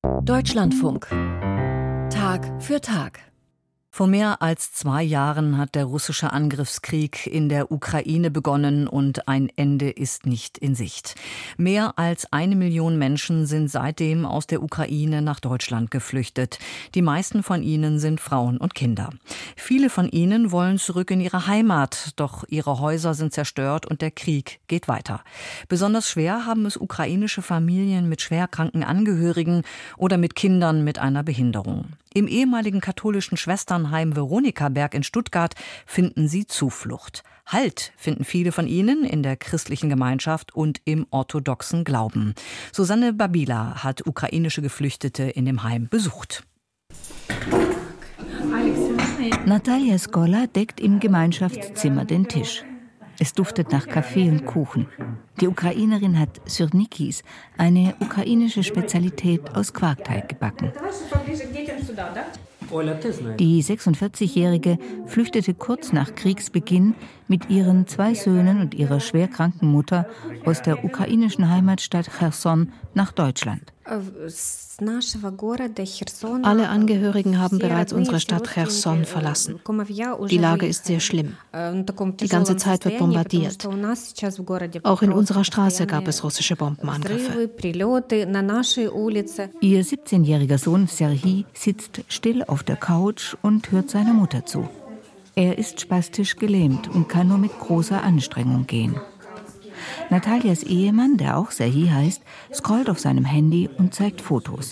Deutschlandfunk. Tag für Tag. Vor mehr als 2 Jahren hat der russische Angriffskrieg in der Ukraine begonnen und ein Ende ist nicht in Sicht. Mehr als 1 Million Menschen sind seitdem aus der Ukraine nach Deutschland geflüchtet. Die meisten von ihnen sind Frauen und Kinder. Viele von ihnen wollen zurück in ihre Heimat, doch ihre Häuser sind zerstört und der Krieg geht weiter. Besonders schwer haben es ukrainische Familien mit schwerkranken Angehörigen oder mit Kindern mit einer Behinderung. Im ehemaligen katholischen Schwesternheim Veronikaberg in Stuttgart finden sie Zuflucht. Halt finden viele von ihnen in der christlichen Gemeinschaft und im orthodoxen Glauben. Susanne Babila hat ukrainische Geflüchtete in dem Heim besucht. Natalia Skola deckt im Gemeinschaftszimmer den Tisch. Es duftet nach Kaffee und Kuchen. Die Ukrainerin hat Syrnikis, eine ukrainische Spezialität aus Quarkteig, gebacken. Die 46-Jährige flüchtete kurz nach Kriegsbeginn mit ihren 2 Söhnen und ihrer schwerkranken Mutter aus der ukrainischen Heimatstadt Cherson nach Deutschland. Alle Angehörigen haben bereits unsere Stadt Cherson verlassen. Die Lage ist sehr schlimm. Die ganze Zeit wird bombardiert. Auch in unserer Straße gab es russische Bombenangriffe. Ihr 17-jähriger Sohn Serhii sitzt still auf der Couch und hört seiner Mutter zu. Er ist spastisch gelähmt und kann nur mit großer Anstrengung gehen. Natalias Ehemann, der auch Serhii heißt, scrollt auf seinem Handy und zeigt Fotos.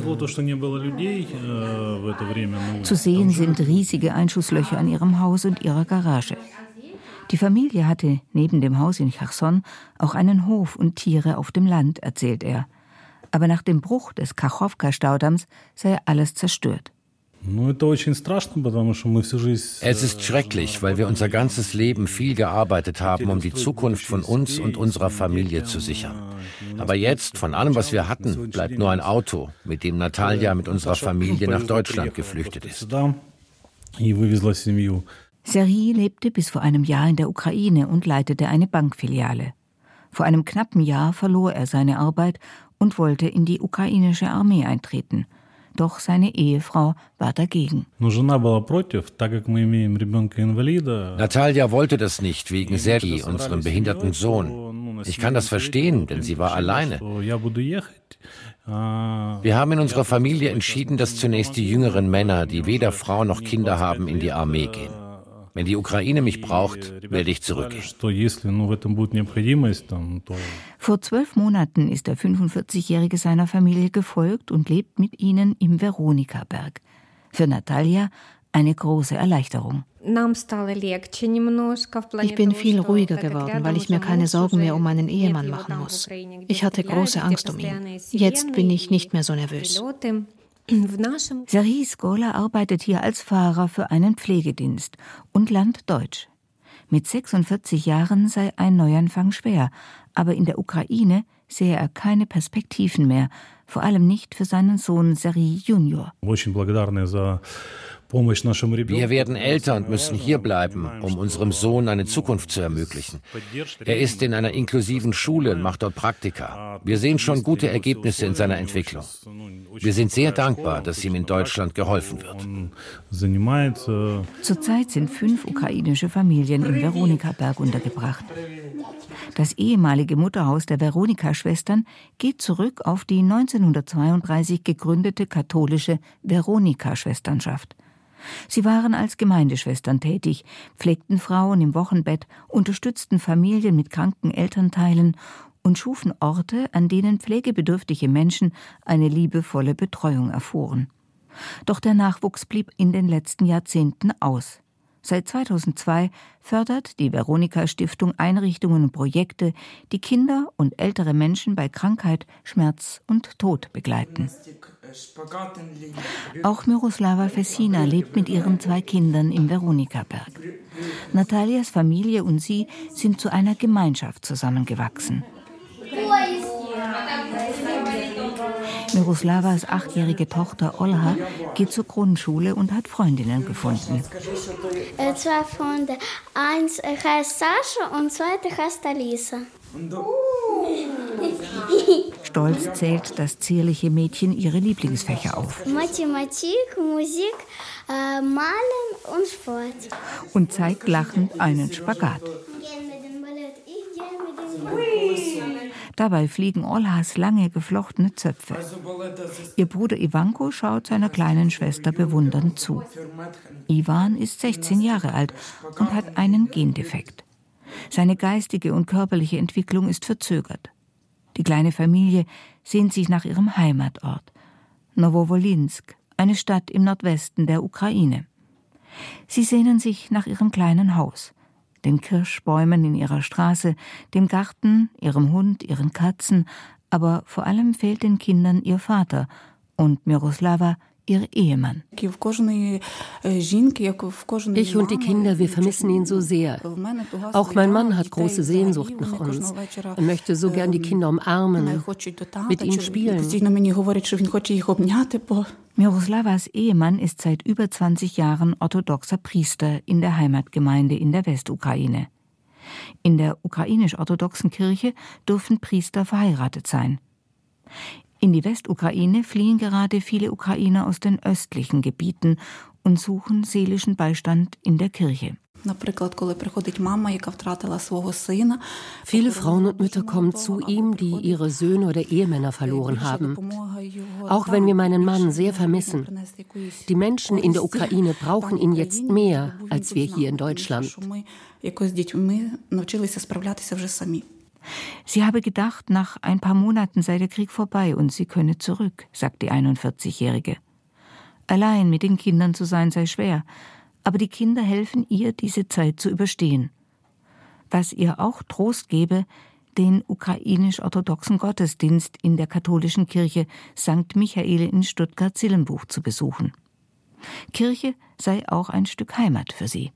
Zu sehen sind riesige Einschusslöcher an ihrem Haus und ihrer Garage. Die Familie hatte neben dem Haus in Cherson auch einen Hof und Tiere auf dem Land, erzählt er. Aber nach dem Bruch des Kachowka-Staudamms sei alles zerstört. Es ist schrecklich, weil wir unser ganzes Leben viel gearbeitet haben, um die Zukunft von uns und unserer Familie zu sichern. Aber jetzt, von allem, was wir hatten, bleibt nur ein Auto, mit dem Natalia mit unserer Familie nach Deutschland geflüchtet ist. Serhii lebte bis vor einem Jahr in der Ukraine und leitete eine Bankfiliale. Vor einem knappen Jahr verlor er seine Arbeit und wollte in die ukrainische Armee eintreten. Doch seine Ehefrau war dagegen. Natalia wollte das nicht wegen Serhii, unserem behinderten Sohn. Ich kann das verstehen, denn sie war alleine. Wir haben in unserer Familie entschieden, dass zunächst die jüngeren Männer, die weder Frau noch Kinder haben, in die Armee gehen. Wenn die Ukraine mich braucht, werde ich zurückgehen. Vor 12 Monaten ist der 45-Jährige seiner Familie gefolgt und lebt mit ihnen im Veronikaberg. Für Natalia eine große Erleichterung. Ich bin viel ruhiger geworden, weil ich mir keine Sorgen mehr um meinen Ehemann machen muss. Ich hatte große Angst um ihn. Jetzt bin ich nicht mehr so nervös. Serhii Skola arbeitet hier als Fahrer für einen Pflegedienst und lernt Deutsch. Mit 46 Jahren sei ein Neuanfang schwer, aber in der Ukraine sehe er keine Perspektiven mehr, vor allem nicht für seinen Sohn Serhii Junior. Wir werden älter und müssen hier bleiben, um unserem Sohn eine Zukunft zu ermöglichen. Er ist in einer inklusiven Schule und macht dort Praktika. Wir sehen schon gute Ergebnisse in seiner Entwicklung. Wir sind sehr dankbar, dass ihm in Deutschland geholfen wird. Zurzeit sind 5 ukrainische Familien im Veronikaberg untergebracht. Das ehemalige Mutterhaus der Veronika-Schwestern geht zurück auf die 1932 gegründete katholische Veronika-Schwesternschaft. Sie waren als Gemeindeschwestern tätig, pflegten Frauen im Wochenbett, unterstützten Familien mit kranken Elternteilen und schufen Orte, an denen pflegebedürftige Menschen eine liebevolle Betreuung erfuhren. Doch der Nachwuchs blieb in den letzten Jahrzehnten aus. Seit 2002 fördert die Veronika-Stiftung Einrichtungen und Projekte, die Kinder und ältere Menschen bei Krankheit, Schmerz und Tod begleiten. Auch Miroslava Fessina lebt mit ihren 2 Kindern im Veronikaberg. Natalias Familie und sie sind zu einer Gemeinschaft zusammengewachsen. Miroslavas 8-jährige Tochter Olha geht zur Grundschule und hat Freundinnen gefunden. 2 Freunde. Eins heißt Sascha und zweite heißt Alisa. Stolz zählt das zierliche Mädchen ihre Lieblingsfächer auf. Mathematik, Musik, Malen und Sport. Und zeigt lachend einen Spagat. Dabei fliegen Olhas lange geflochtene Zöpfe. Ihr Bruder Ivanko schaut seiner kleinen Schwester bewundernd zu. Ivan ist 16 Jahre alt und hat einen Gendefekt. Seine geistige und körperliche Entwicklung ist verzögert. Die kleine Familie sehnt sich nach ihrem Heimatort, Nowowolinsk, eine Stadt im Nordwesten der Ukraine. Sie sehnen sich nach ihrem kleinen Haus, den Kirschbäumen in ihrer Straße, dem Garten, ihrem Hund, ihren Katzen, aber vor allem fehlt den Kindern ihr Vater und Miroslava ihr Ehemann. Ich und die Kinder, wir vermissen ihn so sehr. Auch mein Mann hat große Sehnsucht nach uns. Er möchte so gern die Kinder umarmen, mit ihnen spielen. Miroslavas Ehemann ist seit über 20 Jahren orthodoxer Priester in der Heimatgemeinde in der Westukraine. In der ukrainisch-orthodoxen Kirche dürfen Priester verheiratet sein. In die Westukraine fliehen gerade viele Ukrainer aus den östlichen Gebieten und suchen seelischen Beistand in der Kirche. Viele Frauen und Mütter kommen zu ihm, die ihre Söhne oder Ehemänner verloren haben. Auch wenn wir meinen Mann sehr vermissen. Die Menschen in der Ukraine brauchen ihn jetzt mehr als wir hier in Deutschland. Sie habe gedacht, nach ein paar Monaten sei der Krieg vorbei und sie könne zurück, sagt die 41-Jährige. Allein mit den Kindern zu sein sei schwer, aber die Kinder helfen ihr, diese Zeit zu überstehen. Was ihr auch Trost gebe, den ukrainisch-orthodoxen Gottesdienst in der katholischen Kirche St. Michael in Stuttgart-Sillenbuch zu besuchen. Kirche sei auch ein Stück Heimat für sie.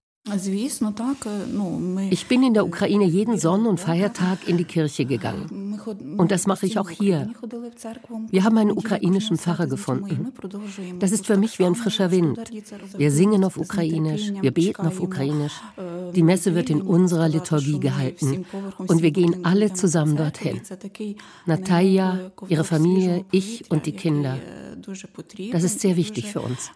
Ich bin in der Ukraine jeden Sonn- und Feiertag in die Kirche gegangen. Und das mache ich auch hier. Wir haben einen ukrainischen Pfarrer gefunden. Das ist für mich wie ein frischer Wind. Wir singen auf Ukrainisch, wir beten auf Ukrainisch. Die Messe wird in unserer Liturgie gehalten. Und wir gehen alle zusammen dorthin. Natalia, ihre Familie, ich und die Kinder. Das ist sehr wichtig für uns.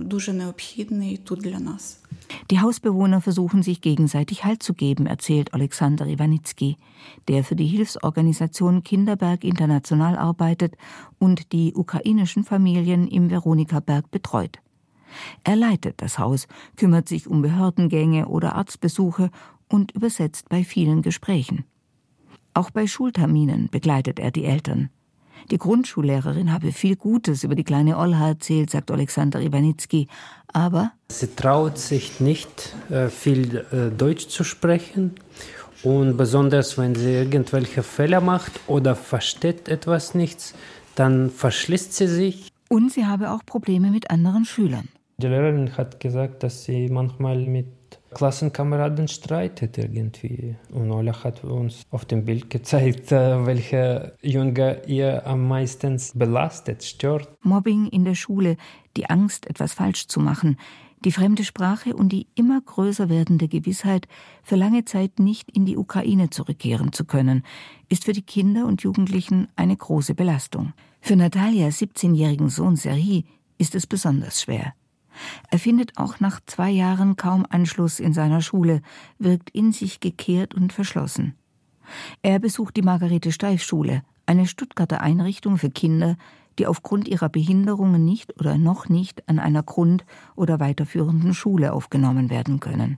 Die Hausbewohner versuchen sich gegenseitig Halt zu geben, erzählt Alexander Iwanitsky, der für die Hilfsorganisation Kinderberg International arbeitet und die ukrainischen Familien im Veronikaberg betreut. Er leitet das Haus, kümmert sich um Behördengänge oder Arztbesuche und übersetzt bei vielen Gesprächen. Auch bei Schulterminen begleitet er die Eltern. Die Grundschullehrerin habe viel Gutes über die kleine Olha erzählt, sagt Alexander Iwanitsky, aber sie traut sich nicht, viel Deutsch zu sprechen. Und besonders, wenn sie irgendwelche Fehler macht oder versteht etwas nicht, dann verschließt sie sich. Und sie habe auch Probleme mit anderen Schülern. Die Lehrerin hat gesagt, dass sie manchmal mit Klassenkameraden streitet irgendwie. Und Ola hat uns auf dem Bild gezeigt, welcher Junge ihr am meisten belastet, stört. Mobbing in der Schule, die Angst, etwas falsch zu machen, die fremde Sprache und die immer größer werdende Gewissheit, für lange Zeit nicht in die Ukraine zurückkehren zu können, ist für die Kinder und Jugendlichen eine große Belastung. Für Natalias 17-jährigen Sohn Serhii ist es besonders schwer. Er findet auch nach 2 Jahren kaum Anschluss in seiner Schule, wirkt in sich gekehrt und verschlossen. Er besucht die Margarete-Steiff-Schule, eine Stuttgarter Einrichtung für Kinder, die aufgrund ihrer Behinderungen nicht oder noch nicht an einer Grund- oder weiterführenden Schule aufgenommen werden können.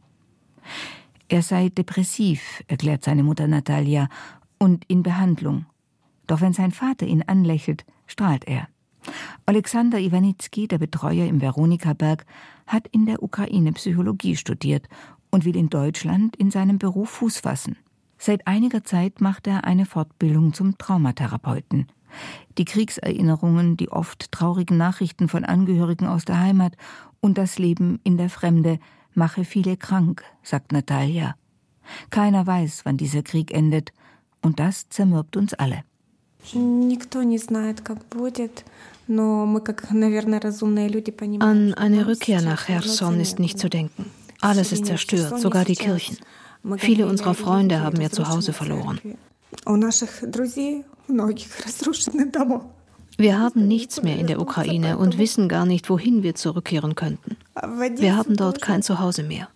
Er sei depressiv, erklärt seine Mutter Natalia, und in Behandlung. Doch wenn sein Vater ihn anlächelt, strahlt er. Alexander Iwanitsky, der Betreuer im Veronikaberg, hat in der Ukraine Psychologie studiert und will in Deutschland in seinem Beruf Fuß fassen. Seit einiger Zeit macht er eine Fortbildung zum Traumatherapeuten. Die Kriegserinnerungen, die oft traurigen Nachrichten von Angehörigen aus der Heimat und das Leben in der Fremde mache viele krank, sagt Natalia. Keiner weiß, wann dieser Krieg endet, und das zermürbt uns alle. An eine Rückkehr nach Cherson ist nicht zu denken. Alles ist zerstört, sogar die Kirchen. Viele unserer Freunde haben ihr Zuhause verloren. Wir haben nichts mehr in der Ukraine und wissen gar nicht, wohin wir zurückkehren könnten. Wir haben dort kein Zuhause mehr.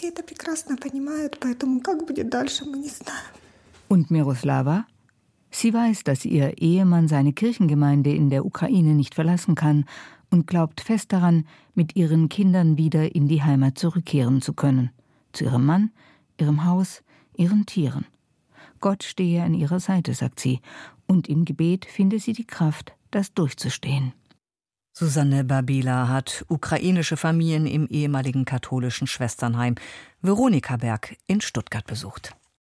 Und Miroslava? Sie weiß, dass ihr Ehemann seine Kirchengemeinde in der Ukraine nicht verlassen kann und glaubt fest daran, mit ihren Kindern wieder in die Heimat zurückkehren zu können. Zu ihrem Mann, ihrem Haus, ihren Tieren. Gott stehe an ihrer Seite, sagt sie, und im Gebet finde sie die Kraft, das durchzustehen. Susanne Babila hat ukrainische Familien im ehemaligen katholischen Schwesternheim Veronika Berg in Stuttgart besucht.